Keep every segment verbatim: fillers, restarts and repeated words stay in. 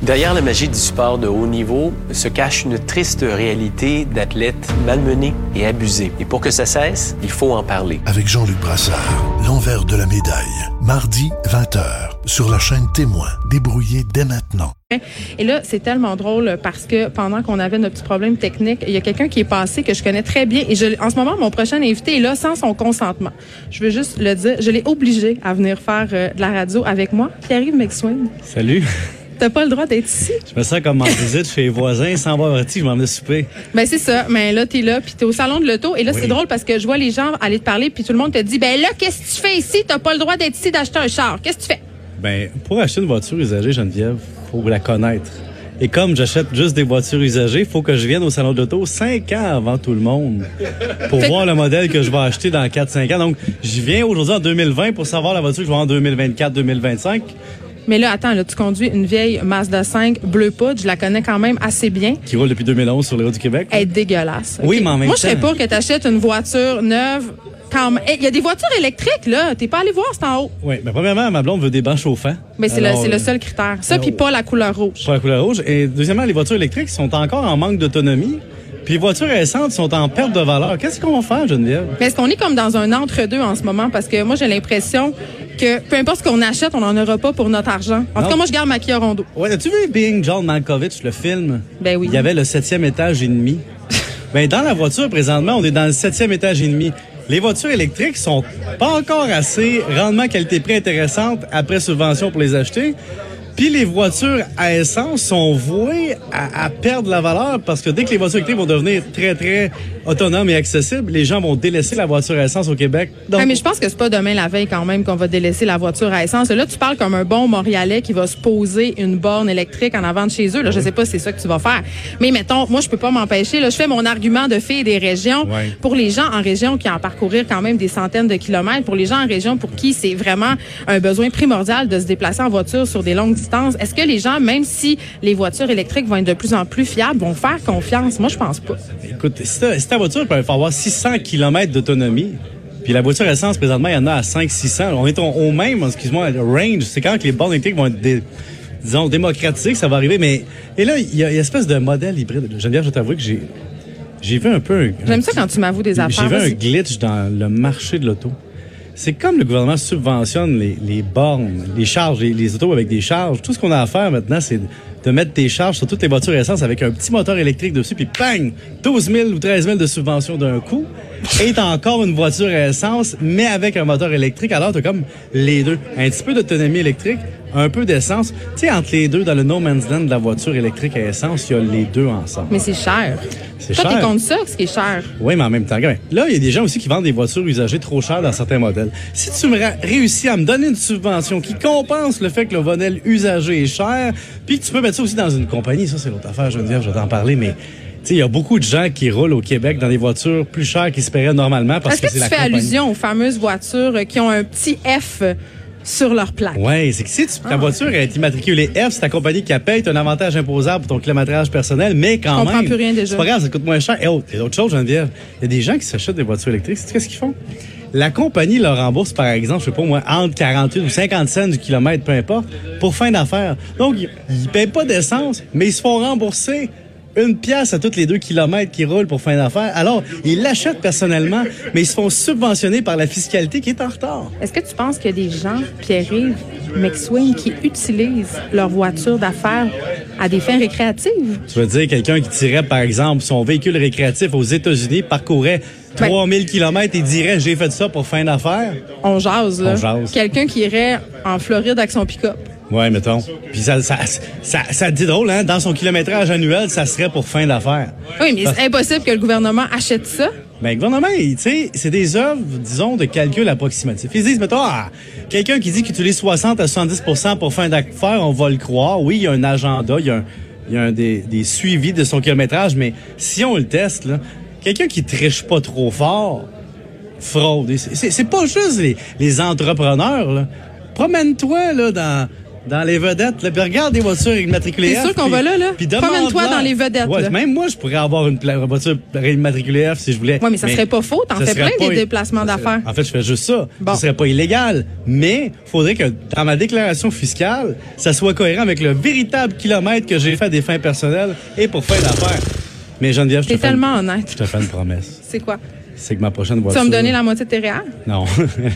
Derrière la magie du sport de haut niveau se cache une triste réalité d'athlètes malmenés et abusés. Et pour que ça cesse, il faut en parler. Avec Jean-Luc Brassard, l'envers de la médaille. Mardi, vingt heures, sur la chaîne Témoin. Débrouillé dès maintenant. Et là, c'est tellement drôle parce que pendant qu'on avait notre petit problème technique, il y a quelqu'un qui est passé que je connais très bien. Et je, en ce moment, mon prochain invité est là sans son consentement. Je veux juste le dire, je l'ai obligé à venir faire euh, de la radio avec moi. Pierre-Yves McSween. Salut. T'as pas le droit d'être ici. Je me sens comme en visite chez les voisins, sans avoir averti, je m'en vais souper. Ben c'est ça. Mais là, t'es là, puis t'es au salon de l'auto. Et là, oui. C'est drôle parce que je vois les gens aller te parler, puis tout le monde te dit, ben là, qu'est-ce que tu fais ici? T'as pas le droit d'être ici, d'acheter un char. Qu'est-ce que tu fais? Ben, pour acheter une voiture usagée, Geneviève, faut la connaître. Et comme j'achète juste des voitures usagées, il faut que je vienne au salon de l'auto cinq ans avant tout le monde pour fait... voir le modèle que je vais acheter dans quatre cinq ans. Donc, je viens aujourd'hui en deux mille vingt pour savoir la voiture que je vais en deux mille vingt-quatre deux mille vingt-cinq. Mais là, attends, là, tu conduis une vieille Mazda cinq bleu poudre, je la connais quand même assez bien. Qui roule depuis deux mille onze sur les routes du Québec. Elle est dégueulasse. Oui, okay. mais en même Moi, temps... je serais pour que tu achètes une voiture neuve. Il y a des voitures électriques, là. T'es pas allé voir, c'est en haut. Oui, mais premièrement, ma blonde veut des bancs chauffants. Mais c'est, Alors, le, c'est le seul critère. Ça, puis pas la couleur rouge. Pas la couleur rouge. Et deuxièmement, les voitures électriques sont encore en manque d'autonomie. Puis les voitures récentes sont en perte de valeur. Qu'est-ce qu'on va faire, Geneviève? Mais est-ce qu'on est comme dans un entre-deux en ce moment? Parce que moi, j'ai l'impression que peu importe ce qu'on achète, on n'en aura pas pour notre argent. En non. tout cas, moi, je garde ma Kia Rondo. Ouais, as-tu vu Being John Malkovich, le film? Ben oui. Il y avait le septième étage et demi. Ben, dans la voiture, présentement, on est dans le septième étage et demi. Les voitures électriques sont pas encore assez rendement qualité-prix intéressante après subvention pour les acheter. Puis les voitures à essence sont vouées à, à perdre la valeur parce que dès que les voitures électriques vont devenir très, très autonomes et accessibles, les gens vont délaisser la voiture à essence au Québec. Donc... Ah, mais je pense que c'est pas demain la veille quand même qu'on va délaisser la voiture à essence. Là, tu parles comme un bon Montréalais qui va se poser une borne électrique en avant de chez eux. Là, je sais pas si c'est ça que tu vas faire. Mais mettons, moi, je peux pas m'empêcher. Là, je fais mon argument de fille des régions. Ouais. Pour les gens en région qui en parcourir quand même des centaines de kilomètres, pour les gens en région pour qui c'est vraiment un besoin primordial de se déplacer en voiture sur des longues distances, est-ce que les gens, même si les voitures électriques vont être de plus en plus fiables, vont faire confiance? Moi, je pense pas. Écoute, si ta, si ta voiture peut avoir six cents kilomètres d'autonomie, puis la voiture essence, présentement, il y en a à cinq cents à six cents. On est au, au même, excuse-moi, range. C'est quand que les bornes électriques vont être, des, disons, démocratisées que ça va arriver. Mais, et là, il y a une espèce de modèle hybride. Geneviève, je t'avoue que j'ai, j'ai vu un peu... Un, J'aime un, ça quand tu m'avoues des affaires. J'ai vu un glitch dans le marché de l'auto. C'est comme le gouvernement subventionne les, les bornes, les charges, les, les autos avec des charges. Tout ce qu'on a à faire maintenant, c'est de mettre tes charges sur toutes les voitures essence avec un petit moteur électrique dessus, puis bang! douze mille ou treize mille de subvention d'un coup. Et t'as encore une voiture à essence, mais avec un moteur électrique. Alors, t'as comme les deux. Un petit peu d'autonomie électrique, un peu d'essence. Tu sais, entre les deux, dans le no man's land de la voiture électrique à essence, il y a les deux ensemble. Mais c'est cher. C'est Toi, cher. t'es contre ça, ce qui est cher. Oui, mais en même temps, là, il y a des gens aussi qui vendent des voitures usagées trop chères dans certains modèles. Si tu me ra- réussis à me donner une subvention qui compense le fait que le modèle usagé est cher, puis que tu peux mettre ça aussi dans une compagnie, ça, c'est l'autre affaire, je veux dire, je vais t'en parler, mais... Tu sais, il y a beaucoup de gens qui roulent au Québec dans des voitures plus chères qu'ils se paieraient normalement parce Est-ce que, que c'est la compagnie. Est-ce que tu fais allusion aux fameuses voitures qui ont un petit F sur leur plaque? Oui, c'est que si tu, ta ah. voiture est immatriculée F, c'est ta compagnie qui la paye, tu as un avantage imposable pour ton kilométrage personnel, mais quand Je même... comprends plus rien déjà. C'est pas grave, ça coûte moins cher. Et autre, et autre chose, Geneviève, il y a des gens qui s'achètent des voitures électriques. C'est qu'est-ce qu'ils font? La compagnie leur rembourse, par exemple, je sais pas moi, entre quarante-huit ou cinquante cents du kilomètre, peu importe, pour fin d'affaires. Donc, ils, ils payent pas d'essence, mais ils se font rembourser une pièce à tous les deux kilomètres qui roulent pour fin d'affaires. Alors, ils l'achètent personnellement, mais ils se font subventionner par la fiscalité qui est en retard. Est-ce que tu penses qu'il y a des gens, Pierre-Yves McSween, qui utilisent leur voiture d'affaires à des fins récréatives? Tu veux dire quelqu'un qui tirait, par exemple, son véhicule récréatif aux États-Unis, parcourait trois mille kilomètres et dirait « j'ai fait ça pour fin d'affaires ». On jase, là. On jase. Quelqu'un qui irait en Floride avec son pick-up. Ouais, mettons. Puis ça, ça, ça, ça dit drôle, hein? Dans son kilométrage annuel, ça serait pour fin d'affaires. Oui, mais Parce... c'est impossible que le gouvernement achète ça. Ben, le gouvernement, tu sais, c'est des œuvres, disons, de calcul approximatif. Ils disent, mettons, ah, quelqu'un qui dit qu'il utilise soixante à soixante-dix pour cent pour fin d'affaires, on va le croire. Oui, il y a un agenda, il y a un, il y a un des, des suivis de son kilométrage, mais si on le teste, là, quelqu'un qui triche pas trop fort, fraude. C'est, c'est, c'est pas juste les, les entrepreneurs, là. Promène-toi, là, dans... dans les vedettes. Là, puis regarde des voitures immatriculées F. C'est sûr qu'on puis, va là, là. Puis promène-toi dans les vedettes. Ouais, là. même moi, je pourrais avoir une pla- voiture immatriculée F si je voulais. Oui, mais ça mais serait pas faux. T'en fais plein des pas, déplacements d'affaires. En fait, je fais juste ça. Bon. Ce serait pas illégal. Mais faudrait que dans ma déclaration fiscale, ça soit cohérent avec le véritable kilomètre que j'ai fait à des fins personnelles et pour faire d'affaires. Mais Geneviève, je te, T'es fais tellement une... honnête. je te fais une promesse. C'est quoi? C'est que ma prochaine voiture... Tu vas me donner la moitié de tes réels? Non.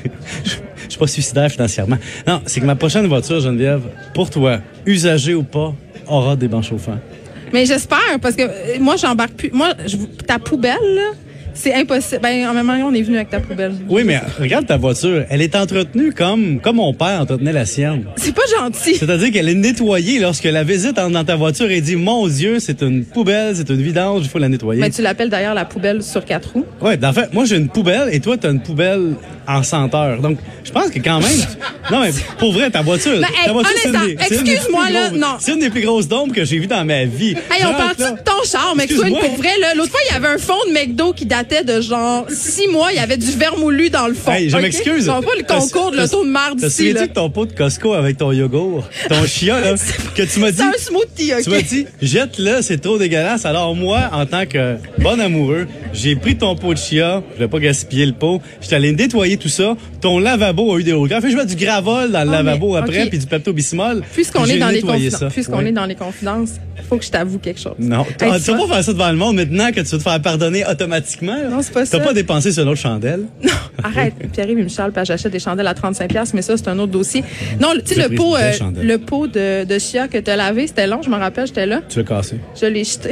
Je suis pas suicidaire financièrement. Non, c'est que ma prochaine voiture, Geneviève, pour toi, usagée ou pas, aura des bancs chauffants. Mais j'espère, parce que euh, moi, j'embarque plus. Moi, je, ta poubelle, là, c'est impossible. Ben, en même temps, on est venu avec ta poubelle. Oui, mais regarde ta voiture. Elle est entretenue comme, comme mon père entretenait la sienne. C'est pas gentil. C'est-à-dire qu'elle est nettoyée lorsque la visite entre dans ta voiture et dit, mon Dieu, c'est une poubelle, c'est une vidange, il faut la nettoyer. Mais tu l'appelles d'ailleurs la poubelle sur quatre roues. Oui, en fait, moi, j'ai une poubelle et toi, t'as une poubelle en senteur. Donc, je pense que quand même... non, mais pour vrai, ta voiture... Mais, ta hey, voiture, honnêtement, c'est une des- c'est une des excuse-moi, plus là, grosses- non. C'est une des plus grosses dombes que j'ai vues dans ma vie. Hey, on Genre, parle-tu là- de ton char, mais que toi, une Excuse-moi. pour vrai, là. L'autre fois, il y avait un fond de McDo qui datait de genre six mois. Il y avait du vermoulu dans le fond. Hey, je OK? m'excuse. C'est pas le concours de T'as- l'auto de marde T'as ici, là. souviens-tu que ton pot de Costco avec ton yogourt, ton chia, là, que tu m'as dit... C'est un smoothie, OK? Tu m'as dit, jette-le, c'est trop dégueulasse. Alors moi, en tant que bon amoureux, j'ai pris ton pot de chia, je voulais pas gaspiller le pot, j'étais allé nettoyer tout ça. Ton lavabo a eu des hauts-gras. Fait que je mets du gravol dans le Oh, lavabo mais, après, OK. puis du Pepto-Bismol. Puisqu'on puis est j'ai dans les nettoyé confidences, ça. puisqu'on Oui. est dans les confidences, faut que je t'avoue quelque chose. Non, Hey, tu tu vas vois- pas faire ça devant le monde maintenant que tu vas te faire pardonner automatiquement. là. Non, c'est pas ça. T'as pas dépensé sur l'autre chandelle. Non, arrête. Pierre-Yves et Michel, puis j'achète des chandelles à trente-cinq dollars, mais ça, c'est un autre dossier. Non, tu sais, Tu as le pris pot, des euh, chandelles. le pot de, de chia que tu as lavé, c'était long, je me rappelle, j'étais là. Tu l'as cassé. Je l'ai jeté.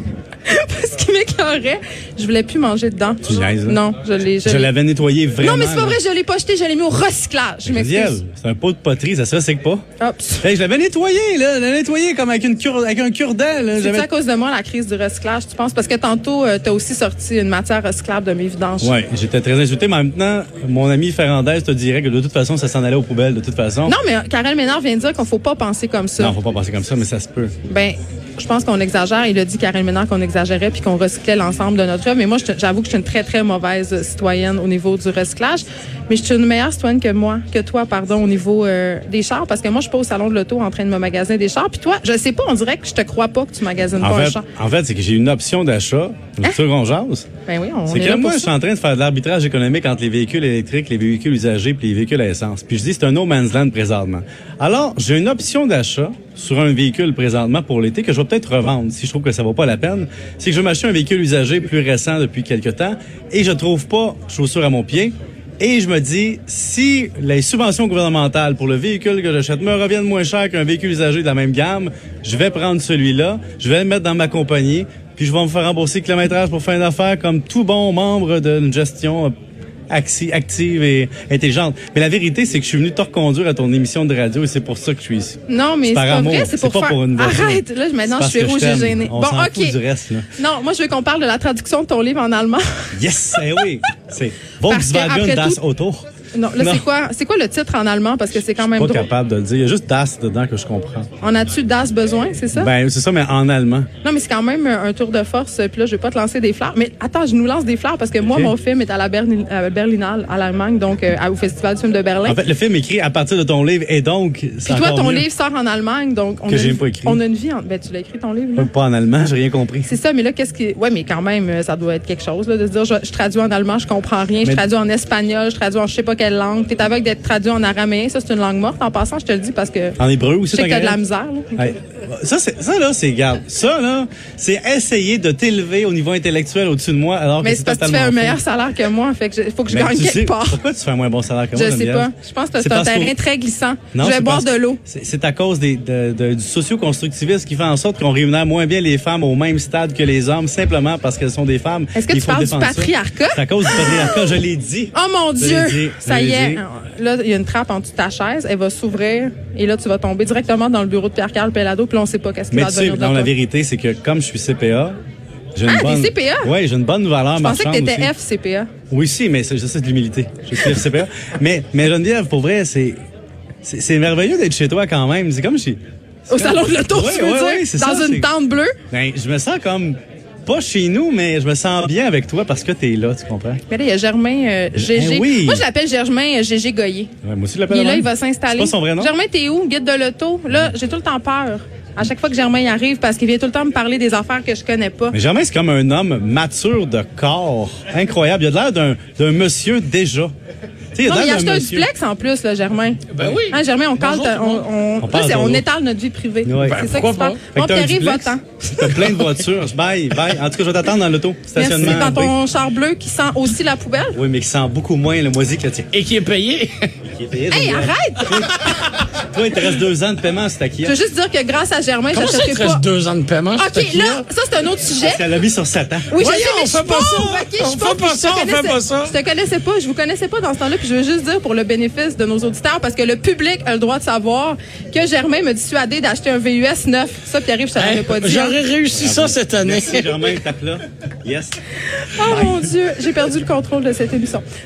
Parce qu'il m'écœurait. Je voulais plus manger dedans. Tu niaises, là. Non, je l'ai. Je l'ai- l'avais nettoyé vraiment. Non, mais c'est pas là. vrai, je l'ai pas jeté, je l'ai mis au recyclage. Je Geneviève, m'excuse. c'est un pot de poterie, ça se recycle pas. Hop. Hey, je l'avais nettoyé, là. Je l'avais nettoyé comme avec, une cure, avec un cure-dent, là. C'est J'avais- à cause de moi la crise du recyclage, tu penses? Parce que tantôt, euh, t'as aussi sorti une matière recyclable de mes vidanges. Ouais, j'étais très insulté, mais en même temps, mon ami Ferrandez te dirait que de toute façon, ça s'en allait aux poubelles, de toute façon. Non, mais Karel Ménard vient de dire qu'on faut pas penser comme ça. Non, faut pas penser comme ça, mais ça se peut. Ben, je pense qu'on exagère. Il a dit, Karel Ménard, qu'on exagérait puis qu'on recyclait l'ensemble de notre œuvre. Mais moi, je te- j'avoue que je suis une très, très mauvaise citoyenne au niveau du recyclage. Mais je suis une meilleure citoyenne que moi, que toi, pardon, au niveau euh, des chars. Parce que moi, je suis pas au salon de l'auto en train de me magasiner des chars. Puis toi, je sais pas, on dirait que je te crois pas que tu magasines En pas un fait, char. en fait, c'est que j'ai une option d'achat, une Hein? seconde jase. Ben oui, on C'est est que là moi, pour je suis ça. en train de faire de l'arbitrage économique entre les véhicules électriques, les véhicules usagés puis les véhicules à essence. Puis je dis, c'est un no man's land présentement. Alors, j'ai une option d'achat sur un véhicule présentement pour l'été que je vais peut-être revendre si je trouve que ça vaut pas la peine. C'est que je vais m'acheter un véhicule usagé plus récent depuis quelque temps et je trouve pas chaussures à mon pied. Et je me dis, si les subventions gouvernementales pour le véhicule que j'achète me reviennent moins cher qu'un véhicule usagé de la même gamme, je vais prendre celui-là, je vais le mettre dans ma compagnie, puis je vais me faire rembourser kilométrage pour faire d'affaires comme tout bon membre d'une gestion axi- active et intelligente. Mais la vérité, c'est que je suis venu te reconduire à ton émission de radio et c'est pour ça que je suis ici. Non, mais c'est par pas amour. vrai, c'est C'est pour pas faire... pour une voiture. Arrête, là, maintenant, je C'est suis parce rouge que je et t'aime. gênée. On Bon, s'en OK. fout du reste, là. Non, moi, je veux qu'on parle de la traduction de ton livre en allemand. Yes, eh oui. C'est Parce que Volkswagen après Das tout- Auto. Non, là, Non. c'est quoi, c'est quoi le titre en allemand? Parce que c'est quand même Pas drôle. capable de le dire. Il y a juste Das dedans que je comprends. On a-tu das besoin, c'est ça? Ben, c'est ça, mais en allemand. Non, mais c'est quand même un, un tour de force. Puis là, je vais pas te lancer des fleurs. Mais attends, je nous lance des fleurs parce que moi, Ok. mon film est à la Berlin, à Berlinale, à l'Allemagne, donc euh, au Festival du film de Berlin. En fait, le film est écrit à partir de ton livre et donc, c'est Puis toi, encore ton mieux. livre sort en Allemagne, donc on Que a j'ai une- pas écrit. On a une vie. En... Ben, tu l'as écrit ton livre, là? Pas en allemand, j'ai rien compris. C'est ça, mais là, qu'est-ce qui. Ouais, mais quand même, euh, ça doit être quelque chose, là, de se dire, je, je traduis en allemand, je comprends rien, je Mais- traduis en espagnol, je traduis en je sais pas quelle langue. T'es aveugle d'être traduit en araméen, ça, c'est une langue morte. En passant, je te le dis parce que. En hébreu Je aussi, sais que t'as de la grec? misère, là. Hey, ça, c'est, ça, là, c'est, garde. Ça, là, c'est essayer de t'élever au niveau intellectuel au-dessus de moi, alors Mais que c'est c'est parce que tu fais totalement un faux. meilleur salaire que moi, fait que il faut que je Mais gagne tu quelque sais, part. pourquoi tu fais un moins bon salaire que moi, Je sais Geneviève? pas. Je pense que c'est un parce terrain qu'au- très glissant. Non, je vais c'est boire parce- de l'eau. C'est, c'est à cause des, de, de- du socio-constructivisme qui fait en sorte qu'on rémunère moins bien les femmes au même stade que les hommes, simplement parce qu'elles sont des femmes. Est-ce que Il tu faut parles du défendre ça. patriarcat? C'est à cause du patriarcat, je l'ai dit. Oh mon Je Dieu! l'ai dit, Ça je y l'ai est. dit. Là, il y a une trappe en dessous de ta chaise. Elle va s'ouvrir. Et là, tu vas tomber directement dans le bureau de Pierre-Carl Pellado. Puis là, on sait pas qu'est-ce qui Mais va tu sais, devenir de non, la toi. vérité, c'est que comme je suis C P A, j'ai une Ah, t'es bonne... C P A? Oui, j'ai une bonne valeur Je pensais que marchande t'étais aussi. F C P A. Oui, si, mais c'est, c'est de l'humilité. Je suis C P A. mais, mais Geneviève, pour vrai, c'est, c'est, c'est merveilleux d'être chez toi quand même. C'est comme si... Au salon de l'auto, Ouais, tu veux ouais, dire? ouais, c'est Dans ça, une c'est- tente bleue? Ben, je me sens comme pas chez nous, mais je me sens bien avec toi parce que t'es là, tu comprends? Mais là, il y a Germain euh, Gégé. Eh oui. Moi, je l'appelle Germain euh, Gégé Goyer. Ouais, moi aussi, je l'appelle. Il est là, même. il va s'installer. C'est pas son vrai nom? Germain, t'es où? Guide de l'auto. Là, j'ai tout le temps peur. À chaque fois que Germain y arrive, parce qu'il vient tout le temps me parler des affaires que je connais pas. Mais Germain, c'est comme un homme mature de corps. Incroyable. Il a l'air d'un, d'un monsieur déjà. Tu sais, il a Non, mais il a l'air acheté d'un un monsieur. duplex en plus, là, Germain. Ben oui. Hein, Germain, on Bonjour, cale, tout le on, monde. on, On là, parle c'est- on dodo. étale notre vie privée. Ouais. C'est Ben, ça qui pourquoi se passe. pas? Fait Bon, que t'as un Pierre-Yves, duplex. va-t'en. T'as plein de voitures. Bye, bye. En tout cas, je vais t'attendre dans l'auto. Merci. Stationnement. Dans ton B. char bleu qui sent aussi la poubelle. Oui, mais qui sent beaucoup moins le moisi que le tien. Et qui est payé. Qui est payé, Hey, donc, arrête! Toi, il te reste deux ans de paiement sur ta Kia. Je veux juste dire que grâce à Germain, Comment ça, il j'achèterai te reste pas. deux ans de paiement? sur ta OK, Kia? là, ça, c'est un autre sujet. Elle l'a mis sur Satan. Oui, je Voyons, sais, mais on je fait suis pas ça. pauvre, OK, je suis On fait pauvre, pas puis je ça, te on fait connaissais- pas ça. Je te connaissais pas, je vous connaissais pas dans ce temps-là, puis je veux juste dire pour le bénéfice de nos auditeurs, parce que le public a le droit de savoir que Germain m'a dissuadé d'acheter un V U S neuf. Ça, Pierre-Yves, je te l'avais Hein? pas dit. J'aurais réussi ça cette année. Merci, Germain, tape là. Yes. Oh mon Dieu, j'ai perdu le contrôle de cette émission.